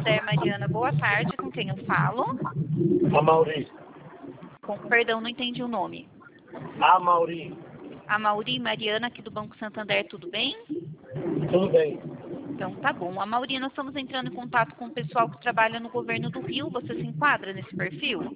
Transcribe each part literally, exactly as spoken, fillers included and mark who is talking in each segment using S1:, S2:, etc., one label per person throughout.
S1: Santander, Mariana, boa tarde. Com quem eu falo?
S2: A Mauri.
S1: Com, perdão, não entendi o nome.
S2: A Mauri.
S1: A Mauri, Mariana, aqui do Banco Santander, tudo bem?
S2: Tudo bem.
S1: Então, tá bom. A Mauri, nós estamos entrando em contato com o pessoal que trabalha no governo do Rio. Você se enquadra nesse perfil?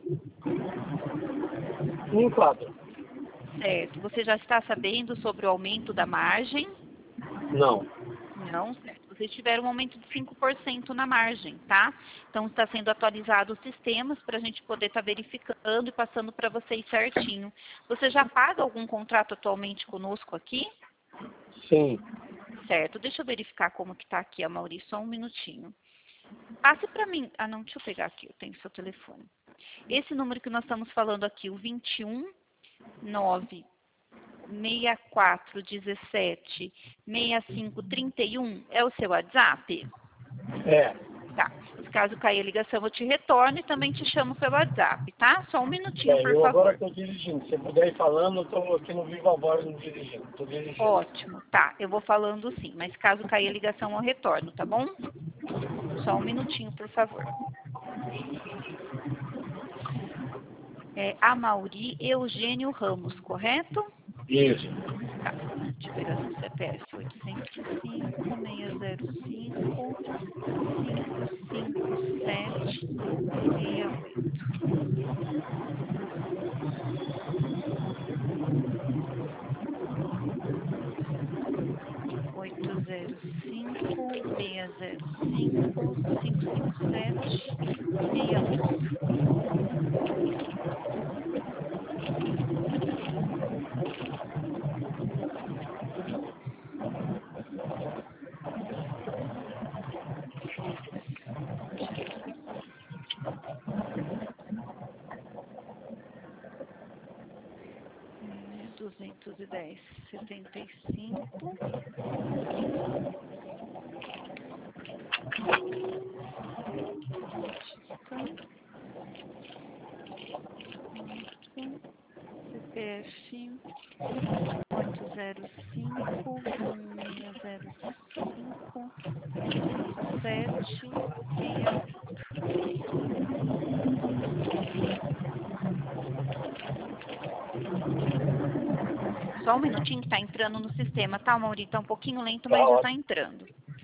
S2: Me enquadra.
S1: Certo. Você já está sabendo sobre o aumento da margem?
S2: Não.
S1: Não, certo. Vocês tiveram um aumento de cinco por cento na margem, tá? Então, está sendo atualizado os sistemas para a gente poder estar verificando e passando para vocês certinho. Você já paga algum contrato atualmente conosco aqui?
S2: Sim.
S1: Certo. Deixa eu verificar como que está aqui, a Maurício, só um minutinho. Passe para mim. Ah, não, deixa eu pegar aqui, eu tenho seu telefone. Esse número que nós estamos falando aqui, o vinte e um, nove, sessenta e quatro, dezessete, sessenta e cinco, trinta e um, é o seu WhatsApp?
S2: É.
S1: Tá. Caso caia a ligação, eu te retorno e também te chamo pelo WhatsApp, tá? Só um minutinho,
S2: É,
S1: por
S2: eu
S1: favor.
S2: agora estou dirigindo. Se você puder ir falando, eu estou aqui no Viva Voz não dirigindo. Estou dirigindo.
S1: Ótimo. Tá, eu vou falando sim, mas caso caia a ligação, eu retorno, tá bom? Só um minutinho, por favor. É a Mauri Eugênio Ramos, correto?
S2: Isso.
S1: Tá. Deixa eu pegar seu C P F. oitocentos e cinco, seiscentos e cinco, cinco cinco sete, seis oito. oito zero cinco, seis zero cinco, cinco cinco sete, seis oito. duzentos e dez, setenta e cinco. C P F oito zero cinco, seis zero cinco, cinco sete, seis oito. Só um minutinho que está entrando no sistema, tá, Mauri? Tá um pouquinho lento, mas já está entrando.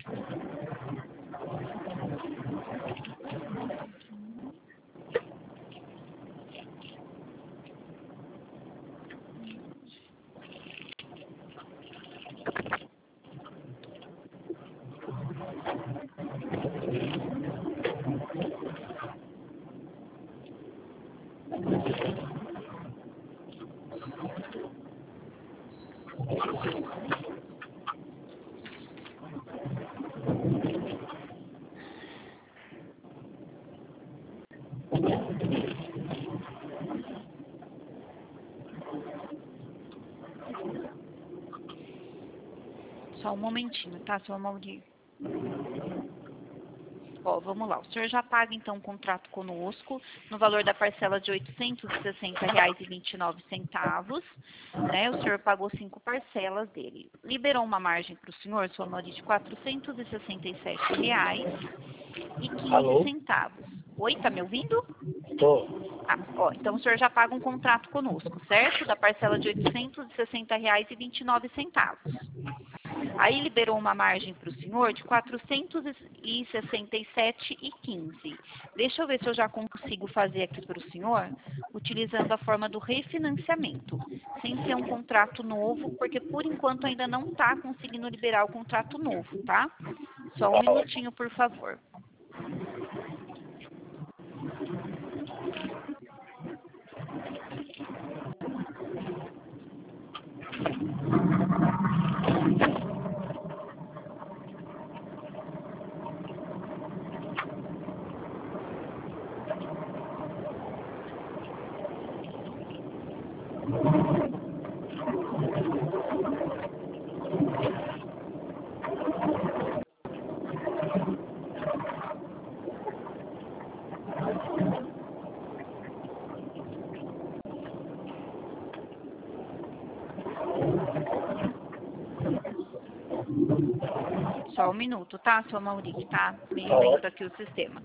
S1: Só um momentinho, tá, seu Mauri? Ó, vamos lá. O senhor já paga, então, um contrato conosco no valor da parcela de oitocentos e sessenta reais e vinte e nove centavos, né? O senhor pagou cinco parcelas dele. Liberou uma margem para o senhor, seu Mauri, de quatrocentos e sessenta e sete reais e quinze centavos. Oi, tá me ouvindo?
S2: Estou.
S1: Ah, ó, então o senhor já paga um contrato conosco, certo? Da parcela de oitocentos e sessenta reais e vinte e nove centavos. Aí liberou uma margem para o senhor de quatrocentos e sessenta e sete reais e quinze centavos. Deixa eu ver se eu já consigo fazer aqui para o senhor, utilizando a forma do refinanciamento, sem ser um contrato novo, porque por enquanto ainda não está conseguindo liberar o contrato novo, tá? Só um minutinho, por favor. Só um minuto, tá, seu Mauri, que tá meio
S2: Tá
S1: lento
S2: ótimo.
S1: aqui o sistema.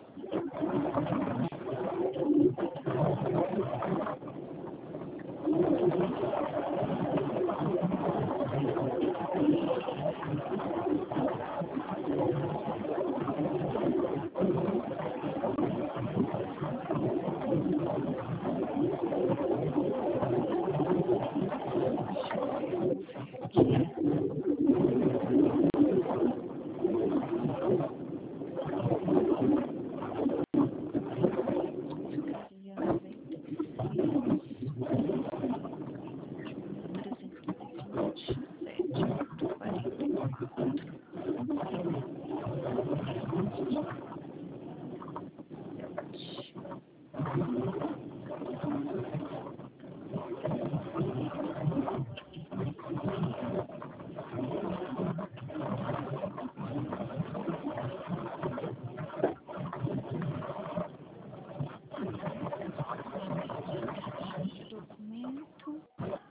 S1: Documento.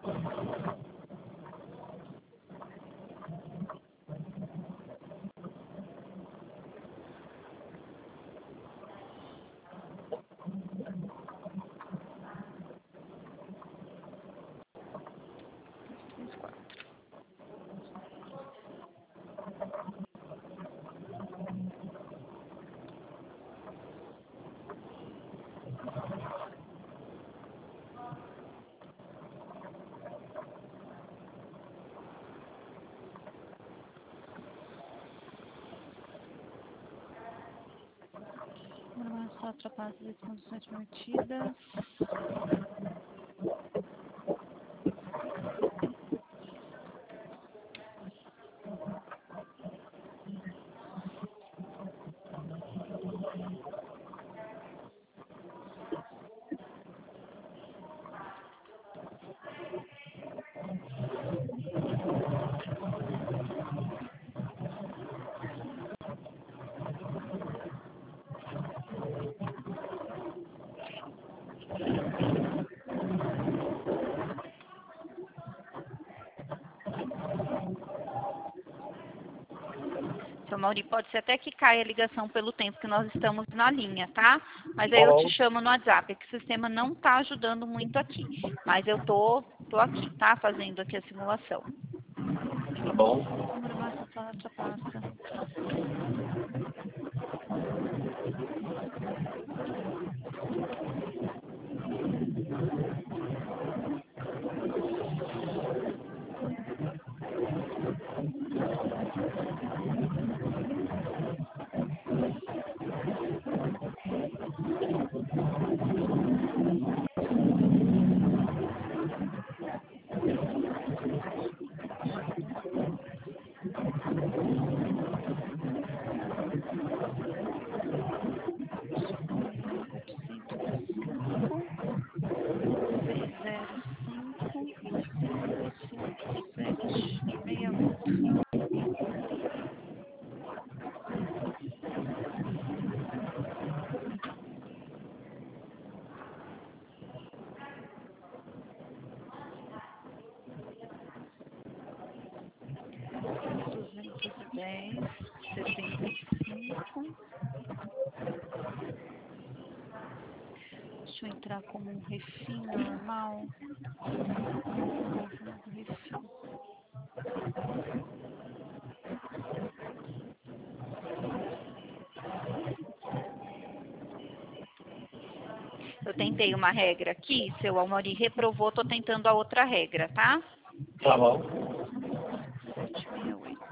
S1: Três, quatro. Só ultrapassa as condições permitidas. Seu Mauri, pode ser até que caia a ligação pelo tempo que nós estamos na linha, tá? Mas aí eu te chamo no WhatsApp, é que o sistema não tá ajudando muito aqui. Mas eu tô, tô aqui, tá? Fazendo aqui a simulação.
S2: Tá bom.
S1: Número máximo só ultrapassa. dez, sessenta e cinco. Deixa eu entrar como um refim normal. Refim. Eu tentei uma regra aqui, seu Almori reprovou, tô tentando a outra regra, tá?
S2: Tá bom.
S1: sete sessenta e oito.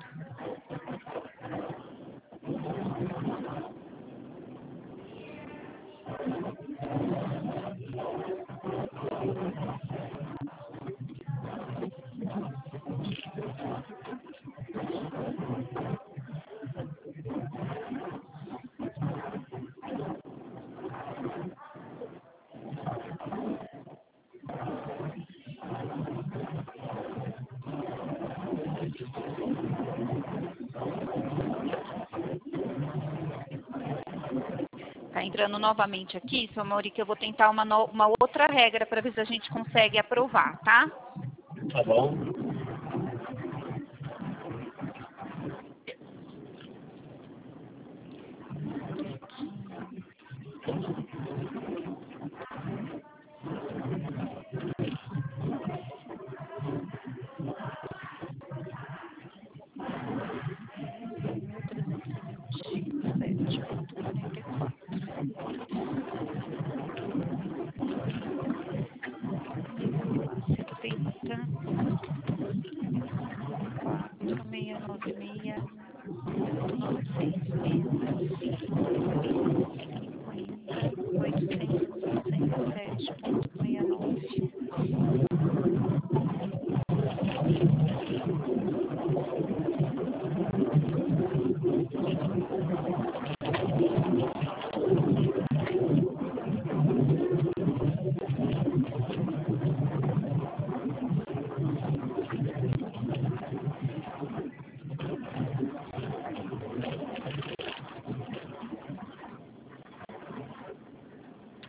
S1: Tá entrando novamente aqui, seu Mauri, que eu vou tentar uma, no... uma outra regra para ver se a gente consegue aprovar, tá?
S2: Tá bom.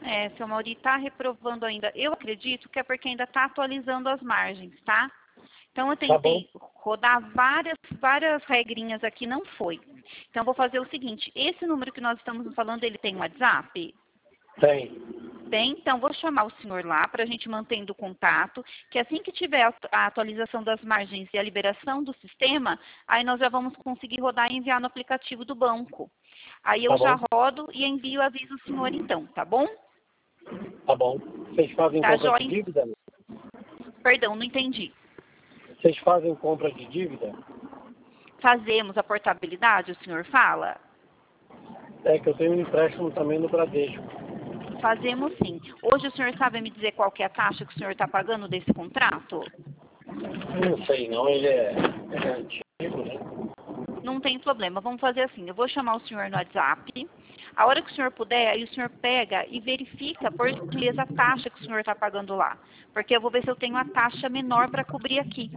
S1: É, seu Mauri está reprovando ainda. Eu acredito que é porque ainda está atualizando as margens, tá? Então eu tentei
S2: Tá
S1: rodar várias, várias regrinhas aqui, não foi. Então eu vou fazer o seguinte, esse número que nós estamos falando, ele tem WhatsApp?
S2: Tem.
S1: Tem, então vou chamar o senhor lá para a gente mantendo o contato, que assim que tiver a atualização das margens e a liberação do sistema, aí nós já vamos conseguir rodar e enviar no aplicativo do banco. Aí eu
S2: Tá
S1: já
S2: bom.
S1: rodo e envio o aviso ao senhor então, tá bom?
S2: Tá bom. Vocês fazem
S1: Tá,
S2: compra de
S1: joia?
S2: dívida?
S1: Perdão, não entendi.
S2: Vocês fazem compra de dívida?
S1: Fazemos a portabilidade, o senhor fala?
S2: É que eu tenho um empréstimo também no Bradesco.
S1: Fazemos sim. Hoje o senhor sabe me dizer qual que é a taxa que o senhor está pagando desse contrato?
S2: Não sei não, ele é, ele é antigo, né?
S1: Não tem problema, vamos fazer assim, eu vou chamar o senhor no WhatsApp, a hora que o senhor puder, aí o senhor pega e verifica por gentileza a taxa que o senhor está pagando lá, porque eu vou ver se eu tenho a taxa menor para cobrir aqui,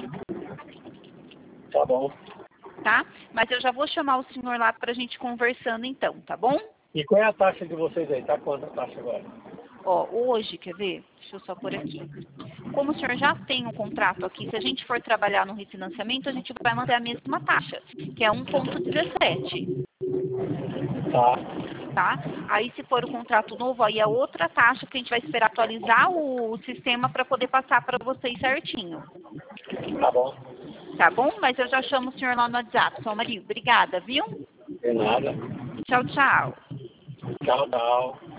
S2: Tá bom.
S1: tá? Mas eu já vou chamar o senhor lá para a gente conversando então, tá bom?
S2: E qual é a taxa de vocês aí? Tá quanto a taxa agora?
S1: Ó, hoje, quer ver? Deixa eu só por aqui. Como o senhor já tem um contrato aqui, se a gente for trabalhar no refinanciamento, a gente vai manter a mesma taxa, que é um vírgula dezessete.
S2: Tá.
S1: Tá? Aí se for o contrato novo, aí é outra taxa que a gente vai esperar atualizar o, o sistema para poder passar para vocês certinho.
S2: Tá bom.
S1: Tá bom? Mas eu já chamo o senhor lá no WhatsApp, São Maria. Obrigada, viu?
S2: De nada.
S1: Tchau, tchau.
S2: Tchau, tchau.